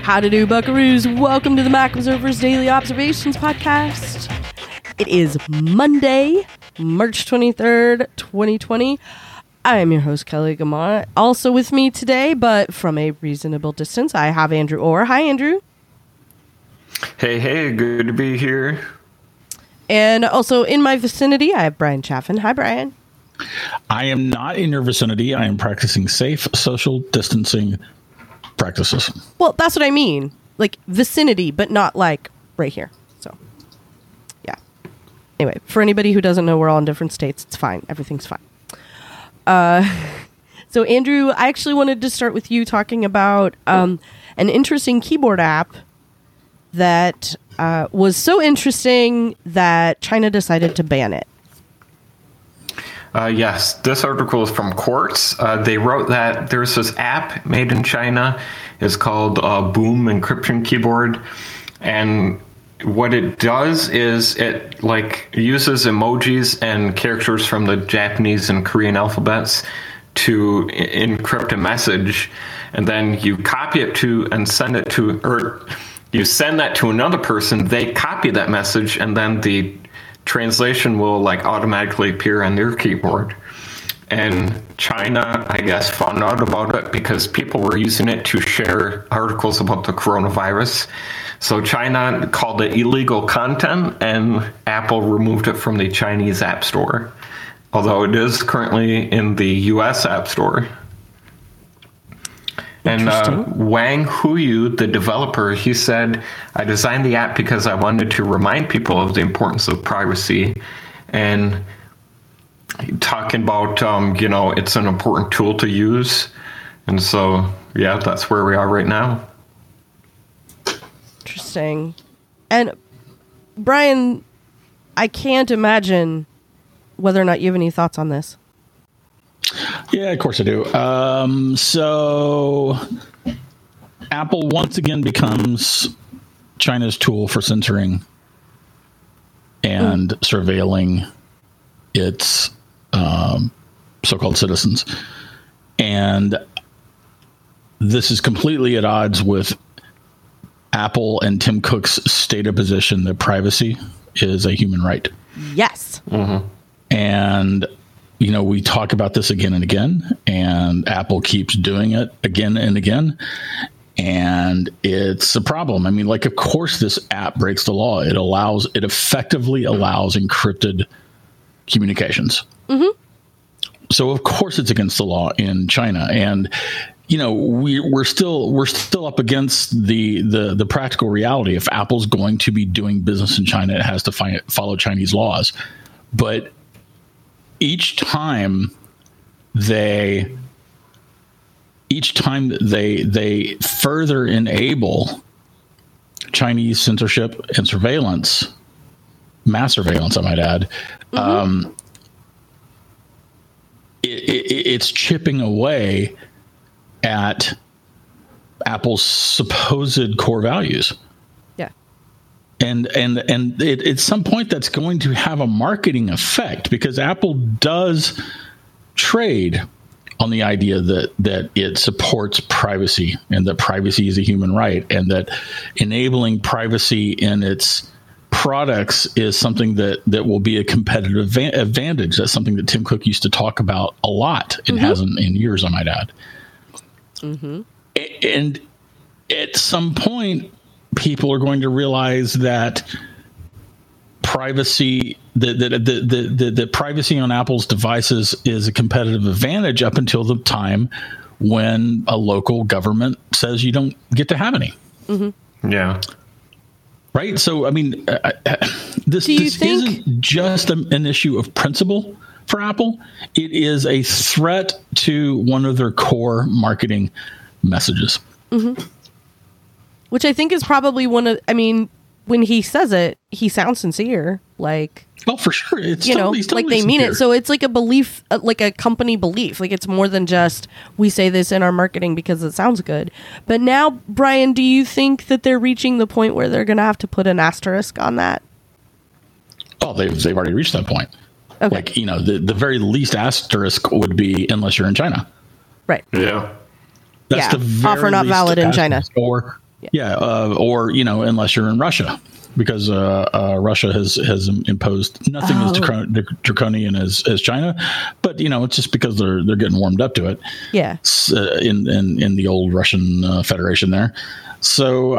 How to do, buckaroos? Welcome to the Mac Observer's Daily Observations Podcast. It is Monday, March 23rd, 2020. I am your host, Kelly Gamont. Also with me today, but from a reasonable distance, I have Andrew Orr. Hi, Andrew. Hey, good to be here. And also in my vicinity, I have Brian Chaffin. Hi, Brian. I am not in your vicinity. I am practicing safe social distancing practices. Well, that's what I mean. Like vicinity, but not like right here. So, yeah. Anyway, for anybody who doesn't know, we're all in different states. It's fine. Everything's fine. So, Andrew, I actually wanted to start with you talking about an interesting keyboard app that was so interesting that China decided to ban it. Yes, this article is from Quartz. They wrote that there's this app made in China. It's called Boom Encryption Keyboard. And what it does is it uses emojis and characters from the Japanese and Korean alphabets to encrypt a message. And then you copy it to and send it to, or you send that to another person. They copy that message, and then the translation will automatically appear on their keyboard. And China, I guess, found out about it because people were using it to share articles about the coronavirus. So China called it illegal content, and Apple removed it from the Chinese App Store, although it is currently in the US App Store. And Wang Huyu, the developer, he said, I designed the app because I wanted to remind people of the importance of privacy. And talking about, it's an important tool to use. And so, yeah, that's where we are right now. Interesting. And Brian, I can't imagine whether or not you have any thoughts on this. Yeah, of course I do. So Apple once again becomes China's tool for censoring and surveilling its so-called citizens. And this is completely at odds with Apple and Tim Cook's stated position that privacy is a human right. Yes. Mm-hmm. And we talk about this again and again, and Apple keeps doing it again and again. And it's a problem. I mean, of course, this app breaks the law. It effectively allows encrypted communications. Mm-hmm. So, of course, it's against the law in China. And, we're still up against the practical reality. If Apple's going to be doing business in China, it has to follow Chinese laws. But each time they further enable Chinese censorship and surveillance, mass surveillance, I might add, mm-hmm. It's chipping away at Apple's supposed core values. Yeah. And at some point that's going to have a marketing effect, because Apple does trade on the idea that it supports privacy and that privacy is a human right, and that enabling privacy in its products is something that will be a competitive advantage. That's something that Tim Cook used to talk about a lot and mm-hmm. hasn't in years, I might add. Mm-hmm. And at some point, people are going to realize that privacy, that privacy on Apple's devices is a competitive advantage up until the time when a local government says you don't get to have any. Mm-hmm. Yeah. Right. So, I mean, this isn't just an issue of principle for Apple. It is a threat to one of their core marketing messages. Mm-hmm. Which I think is probably when he says it, he sounds sincere. Oh, for sure. It's he's totally they mean sincere. it. So it's like a belief, like a company belief. It's more than just we say this in our marketing because it sounds good. But now, Brian, do you think that they're reaching the point where they're going to have to put an asterisk on that? Oh, they've already reached that point. Okay. The very least asterisk would be unless you're in China. Right. Yeah. That's the very offer not least valid in China. Or Yeah, or unless you're in Russia, because Russia has imposed nothing as draconian as China, but it's just because they're getting warmed up to it. Yeah, in the old Russian Federation there. So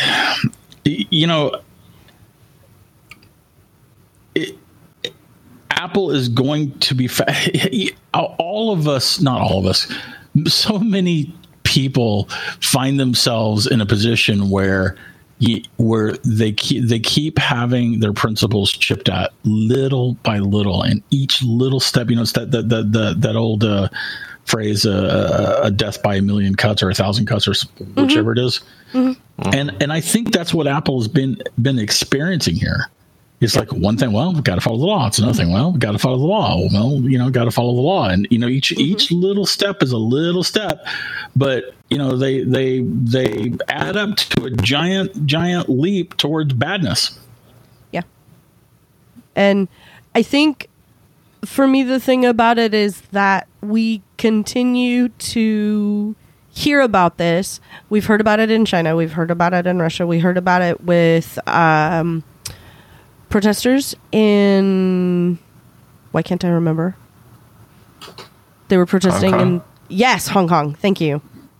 Apple is going to be all of us, not all of us, so many people find themselves in a position where they keep having their principles chipped at little by little, and each little step, it's that old phrase, a death by a million cuts or 1,000 cuts, or whichever it is. And I think that's what Apple has been experiencing here. It's like one thing, well, we've got to follow the law. It's another thing, well, we've got to follow the law. Well, got to follow the law. And, each little step is a little step, but, they add up to a giant leap towards badness. Yeah. And I think for me, the thing about it is that we continue to hear about this. We've heard about it in China. We've heard about it in Russia. We heard about it with, protesters in, why can't I remember? They were protesting in Hong Kong. Thank you.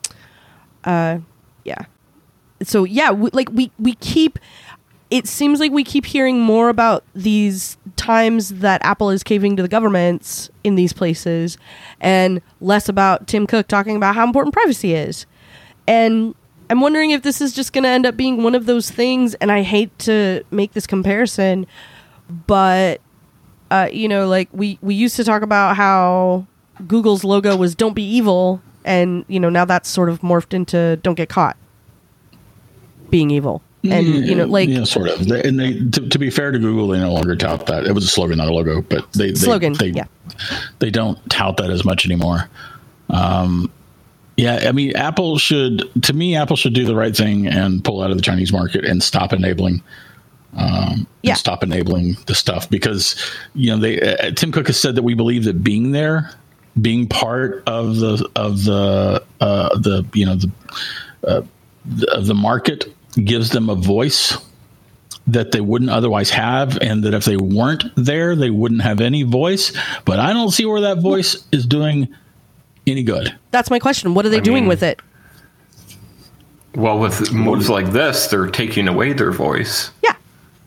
Yeah. So yeah, we keep. It seems like we keep hearing more about these times that Apple is caving to the governments in these places, and less about Tim Cook talking about how important privacy is. And I'm wondering if this is just going to end up being one of those things, and I hate to make this comparison, but, we used to talk about how Google's logo was "Don't be evil," and, now that's sort of morphed into "Don't get caught being evil." And, sort of. And to be fair to Google, they no longer tout that. It was a slogan, not a logo, but they don't tout that as much anymore. Yeah, I mean, Apple should do the right thing and pull out of the Chinese market and stop enabling, stop enabling the stuff, because Tim Cook has said that we believe that being part of the market gives them a voice that they wouldn't otherwise have, and that if they weren't there, they wouldn't have any voice. But I don't see where that voice is doing any good. That's my question. What are they doing with it? Well, with moves like this, they're taking away their voice. Yeah.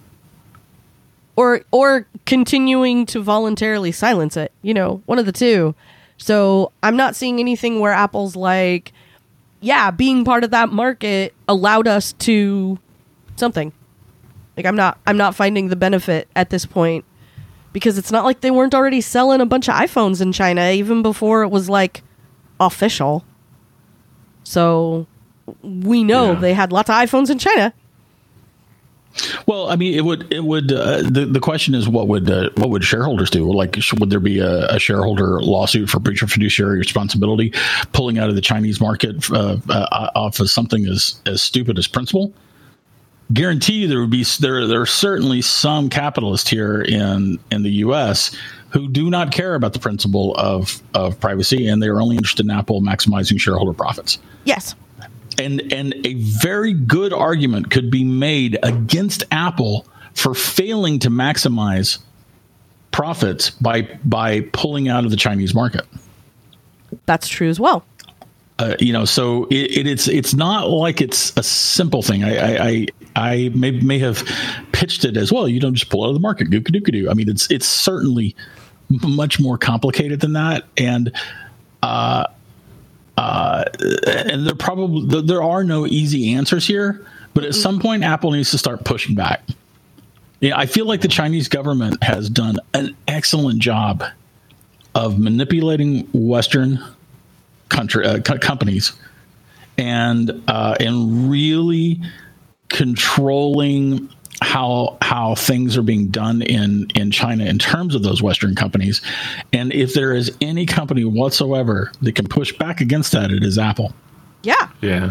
Or continuing to voluntarily silence it. One of the two. So I'm not seeing anything where Apple's like, yeah, being part of that market allowed us to something. Like I'm not finding the benefit at this point, because it's not like they weren't already selling a bunch of iPhones in China even before it was like official. So we know they had lots of iPhones in China. Well, I mean, it would. The question is, what would shareholders do? Like, would there be a shareholder lawsuit for breach of fiduciary responsibility, pulling out of the Chinese market off of something as stupid as principle? Guarantee you, there are certainly some capitalists here in the U.S. who do not care about the principle of privacy, and they are only interested in Apple maximizing shareholder profits. Yes. And a very good argument could be made against Apple for failing to maximize profits by pulling out of the Chinese market. That's true as well. So it's not like it's a simple thing. I may have pitched it as, well, you don't just pull out of the market. I mean, it's certainly much more complicated than that, and there are no easy answers here. But at some point, Apple needs to start pushing back. I feel like the Chinese government has done an excellent job of manipulating Western companies and really controlling how things are being done in China in terms of those Western companies. And if there is any company whatsoever that can push back against that, it is Apple. Yeah. Yeah.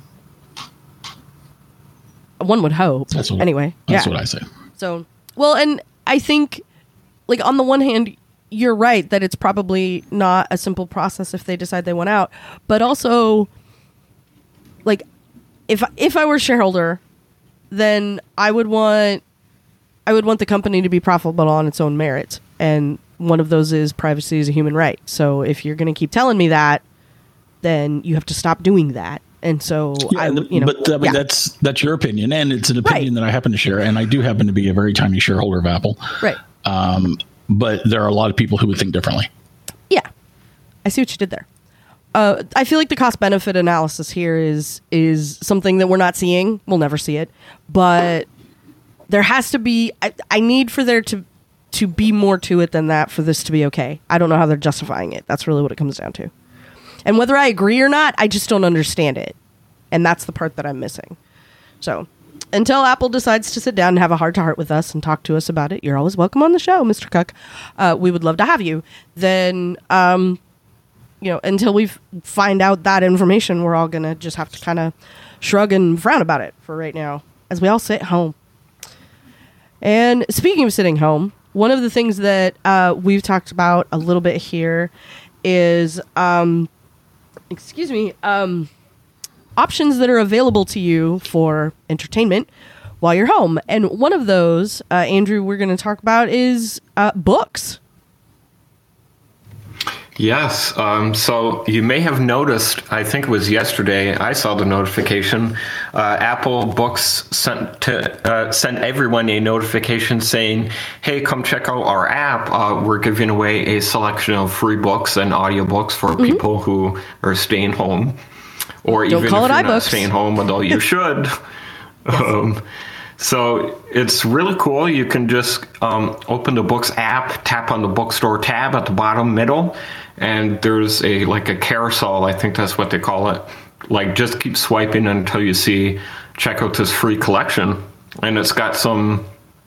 One would hope. That's what I say. So, well, and I think, like, on the one hand, you're right that it's probably not a simple process if they decide they want out. But also, like, if I were a shareholder, then I would want the company to be profitable on its own merits, and one of those is privacy is a human right. So if you're going to keep telling me that, then you have to stop doing that. And so that's your opinion, and it's an opinion that I happen to share, and I do happen to be a very tiny shareholder of Apple. Right. But there are a lot of people who would think differently. Yeah, I see what you did there. I feel like the cost benefit analysis here is something that we're not seeing. We'll never see it, but there has to be. I need for there to be more to it than that for this to be okay. I don't know how they're justifying it. That's really what it comes down to. And whether I agree or not, I just don't understand it. And that's the part that I'm missing. So until Apple decides to sit down and have a heart-to-heart with us and talk to us about it, you're always welcome on the show, Mr. Cook. We would love to have you. Then, until we find out that information, we're all going to just have to kind of shrug and frown about it for right now as we all sit home. And speaking of sitting home, one of the things that we've talked about a little bit here is... options that are available to you for entertainment while you're home. And one of those, Andrew, we're going to talk about is books. Yes. So you may have noticed, I think it was yesterday, I saw the notification. Apple Books sent everyone a notification saying, hey, come check out our app. We're giving away a selection of free books and audiobooks for people who are staying home. Or Don't even call if it you're iBooks. not staying home, although you should. So it's really cool. You can just open the Books app, tap on the bookstore tab at the bottom middle, and there's a carousel. I think that's what they call it. Like, just keep swiping until you see, check out this free collection. And it's got some,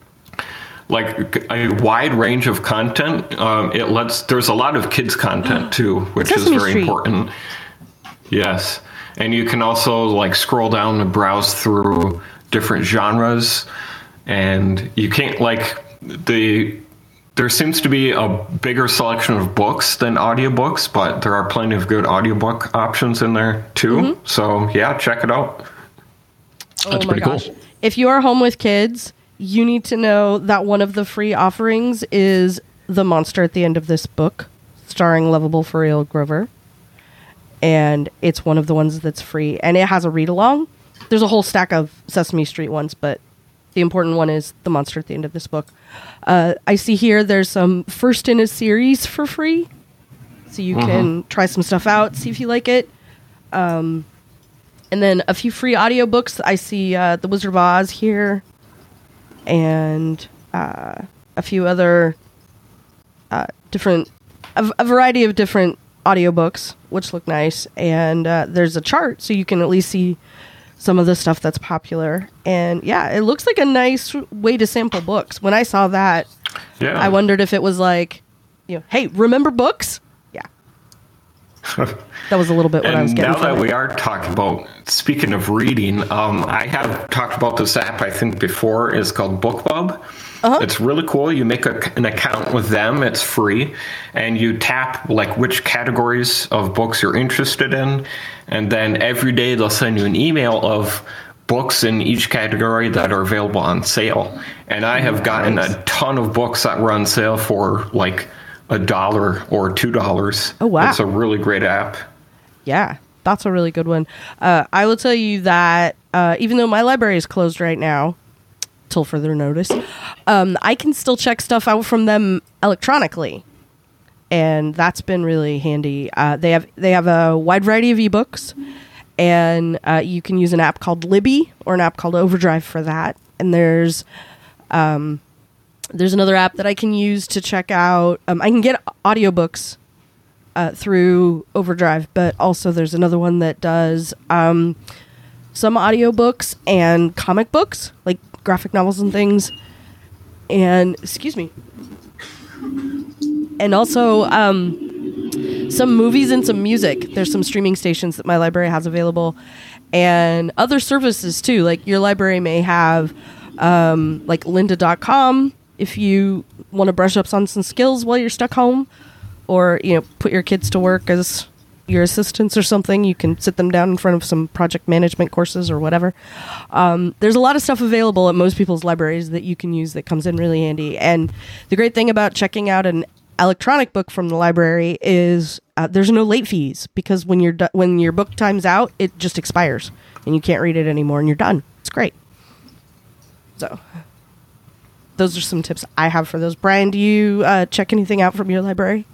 a wide range of content. There's a lot of kids content too, which Sesame is very Street. important. Yes. And you can also scroll down and browse through different genres, and you can't there seems to be a bigger selection of books than audiobooks, but there are plenty of good audiobook options in there too. So yeah, check it out. That's pretty cool. If you are home with kids, you need to know that one of the free offerings is The Monster at the End of This Book, starring lovable Furiel Grover. And it's one of the ones that's free. And it has a read-along. There's a whole stack of Sesame Street ones, but the important one is The Monster at the End of This Book. I see here there's some first in a series for free. So you can try some stuff out, see if you like it. And then a few free audiobooks. I see The Wizard of Oz here. And a few other a variety of different audiobooks, which look nice, and there's a chart so you can at least see some of the stuff that's popular. And yeah, it looks like a nice way to sample books. When I saw that, I wondered if it was hey, remember books? Yeah. That was a little bit what I was getting now from that it. we are talking about, speaking of reading, I have talked about this app I think before. It's called BookBub. It's really cool. You make an account with them. It's free. And you tap which categories of books you're interested in. And then every day they'll send you an email of books in each category that are available on sale. And I have gotten a ton of books that were on sale for $1 or $2. Oh, wow. It's a really great app. Yeah, that's a really good one. I will tell you that even though my library is closed right now, till further notice, I can still check stuff out from them electronically, and that's been really handy. They have a wide variety of ebooks, and you can use an app called Libby or an app called Overdrive for that. And there's another app that I can use to check out. I can get audiobooks through Overdrive, but also there's another one that does some audiobooks and comic books, like graphic novels and things. And and also some movies and some music. There's some streaming stations that my library has available, and other services too. Like your library may have lynda.com if you want to brush up on some skills while you're stuck home, or put your kids to work as your assistants or something, you can sit them down in front of some project management courses or whatever. There's a lot of stuff available at most people's libraries that you can use that comes in really handy. And the great thing about checking out an electronic book from the library is there's no late fees, because when your book time's out, it just expires and you can't read it anymore and you're done. It's great. So those are some tips I have for those. Brian, do you check anything out from your library?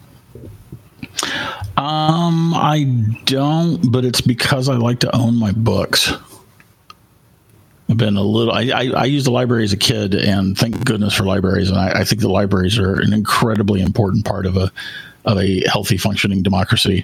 I don't, but it's because I like to own my books. I've been a little. I used the library as a kid, and thank goodness for libraries. And I think the libraries are an incredibly important part of a healthy, functioning democracy.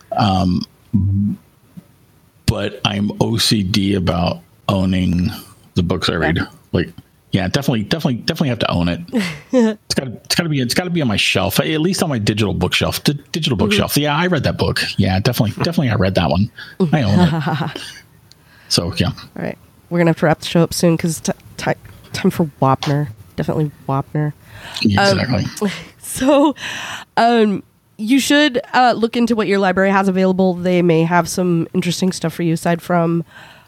But I'm OCD about owning the books I read. Like, yeah, definitely have to own it. It's got to be on my shelf, at least on my digital bookshelf. Digital bookshelf. Yeah, I read that book. Yeah, definitely, I read that one. I own it. So yeah. All right, we're gonna have to wrap the show up soon because time for Wapner. Definitely Wapner. Exactly. So, you should look into what your library has available. They may have some interesting stuff for you aside from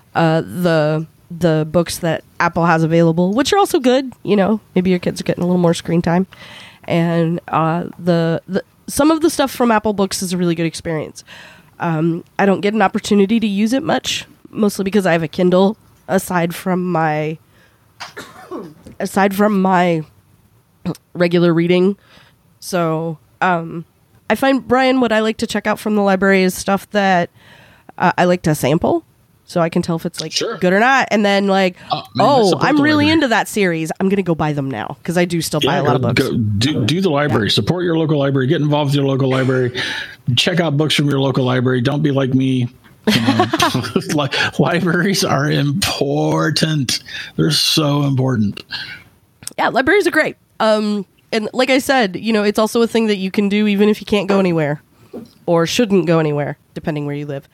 the books that Apple has available, which are also good. You know, maybe your kids are getting a little more screen time, and some of the stuff from Apple Books is a really good experience. I don't get an opportunity to use it much, mostly because I have a Kindle aside from my regular reading. So I find, Brian, what I like to check out from the library is stuff that I like to sample, so I can tell if it's good or not. And then I'm really into that series. I'm going to go buy them now because I do still buy a lot of books. Do the library. Support your local library. Get involved with your local library. Check out books from your local library. Don't be like me. You know, libraries are important. They're so important. Yeah, libraries are great. And like I said, you know, it's also a thing that you can do even if you can't go anywhere or shouldn't go anywhere, depending where you live.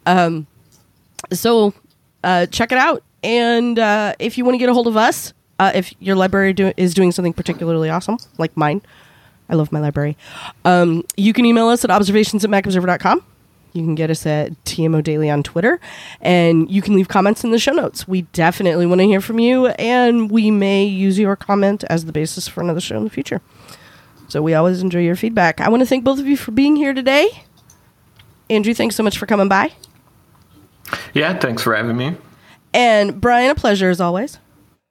So check it out. And if you want to get a hold of us, if your library is doing something particularly awesome, like mine, I love my library, you can email us at observations@macobserver.com. You can get us at TMO Daily on Twitter, and you can leave comments in the show notes. We definitely want to hear from you, and we may use your comment as the basis for another show in the future. So we always enjoy your feedback. I want to thank both of you for being here today. Andrew, thanks so much for coming by. Yeah, thanks for having me. And Brian, a pleasure as always.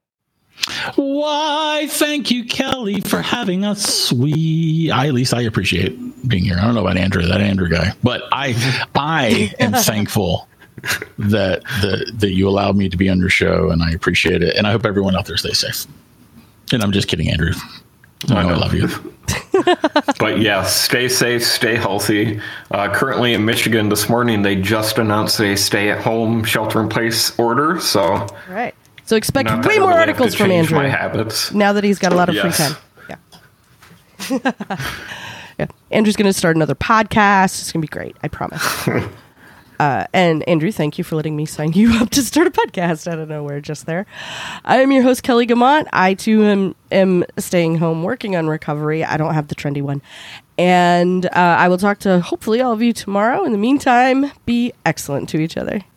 Why, thank you, Kelly, for having us. At least I appreciate being here. I don't know about Andrew, that Andrew guy, but I am thankful that you allowed me to be on your show, and I appreciate it. And I hope everyone out there stays safe. And I'm just kidding, Andrew. I love you. But yeah, stay safe, stay healthy. Currently in Michigan this morning, they just announced a stay-at-home shelter-in-place order. So, all right. So expect way more articles from Andrew. My habits. Now that he's got a lot of free time. Yeah. Yeah. Andrew's going to start another podcast. It's going to be great. I promise. And Andrew, thank you for letting me sign you up to start a podcast out of nowhere just there. I am your host, Kelly Gamont. I, too, am staying home working on recovery. I don't have the trendy one. And I will talk to, hopefully, all of you tomorrow. In the meantime, be excellent to each other.